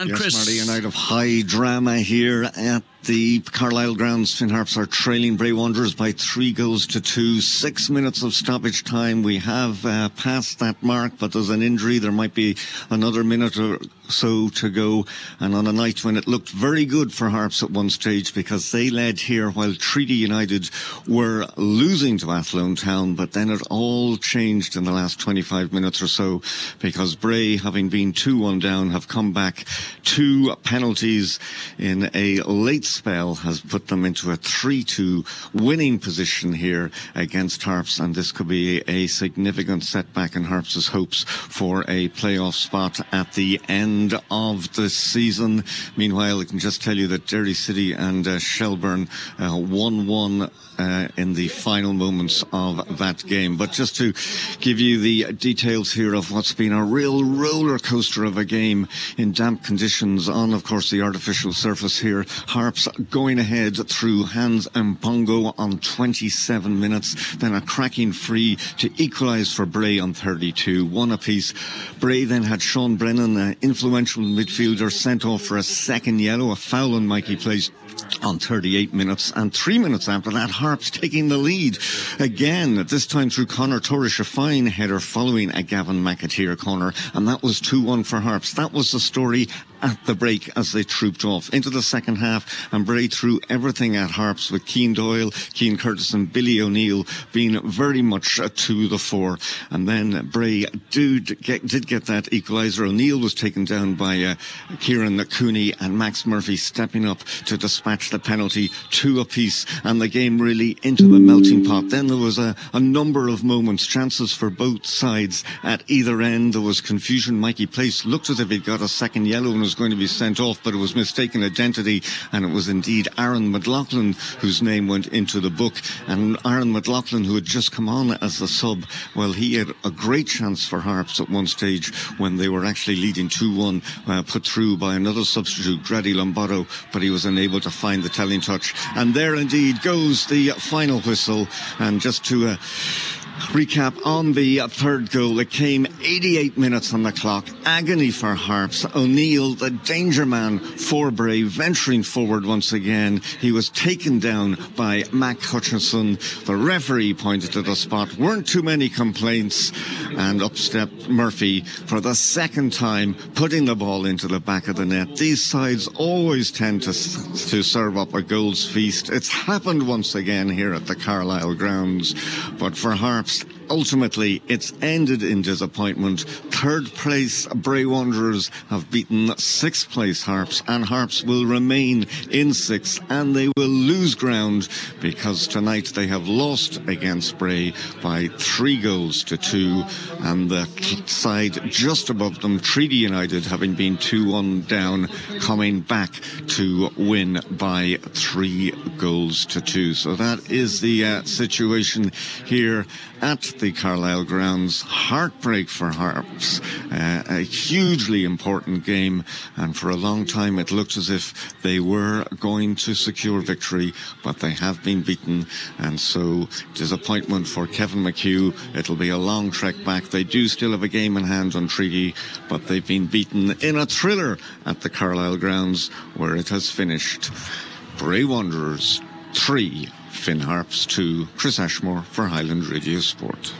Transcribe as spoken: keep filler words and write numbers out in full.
And yes, Chris. Marty, a night of high drama here at the Carlisle grounds. Finn Harps are trailing Bray Wanderers by three goals to two. Six minutes of stoppage time. We have uh, passed that mark, but there's an injury. There might be another minute or so to go. And on a night when it looked very good for Harps at one stage, because they led here while Treaty United were losing to Athlone Town, but then it all changed in the last twenty-five minutes or so, because Bray, having been two one down, have come back. Two penalties in a late spell has put them into a three two winning position here against Harps, and this could be a significant setback in Harps' hopes for a playoff spot at the end of the season. Meanwhile, I can just tell you that Derry City and uh, Shelburne one one uh, in the final moments of that game. But just to give you the details here of what's been a real roller coaster of a game in damp conditions on, of course, the artificial surface here. Harps going ahead through Hans Mbongo on twenty-seven minutes, then a cracking free to equalise for Bray on thirty-two, one apiece. Bray then had Sean Brennan, an influential midfielder, sent off for a second yellow, a foul on Mikey Place on thirty-eight minutes, and three minutes after that, Harps taking the lead again, at this time through Conor Torish, a fine header following a Gavin McAteer corner, and that was two one for Harps. That was the story at the break as they trooped off into the second half, and Bray threw everything at Harps, with Cian Doyle, Cian Curtis and Billy O'Neill being very much uh, to the fore. And then Bray did get, did get that equaliser. O'Neill was taken down by uh, Kieran Cooney, and Max Murphy stepping up to dispatch the penalty, two apiece, and the game really into the melting pot. Then there was a, a number of moments, chances for both sides at either end. There was confusion. Mikey Place looked as if he'd got a second yellow and was going to be sent off, but it was mistaken identity, and it was indeed Aaron McLaughlin whose name went into the book. And Aaron McLaughlin, who had just come on as a sub, well, he had a great chance for Harps at one stage when they were actually leading two one, uh, put through by another substitute, Grady Lombardo, but he was unable to find the telling touch. And there indeed goes the final whistle. And just to uh, recap on the third goal, it came eighty-eight minutes on the clock. Agony for Harps. O'Neill, the danger man for Bray, venturing forward once again. He was taken down by Mac Hutchinson. The referee pointed to the spot. Weren't too many complaints, and up stepped Murphy for the second time, putting the ball into the back of the net. These sides always tend to to serve up a goals feast. It's happened once again here at the Carlisle grounds, but for Harps, ultimately, it's ended in disappointment. Third place Bray Wanderers have beaten sixth place Harps, and Harps will remain in sixth, and they will lose ground because tonight they have lost against Bray by three goals to two, and the side just above them, Treaty United, having been two one down, coming back to win by three goals to two. So that is the uh, situation here at the Carlisle grounds. Heartbreak for Harps. Uh, a hugely important game, and for a long time it looked as if they were going to secure victory, but they have been beaten, and so disappointment for Kevin McHugh. It'll be a long trek back. They do still have a game in hand on Treaty, but they've been beaten in a thriller at the Carlisle grounds, where it has finished Bray Wanderers three, Finn Harps two. Chris Ashmore for Highland Radio Sport.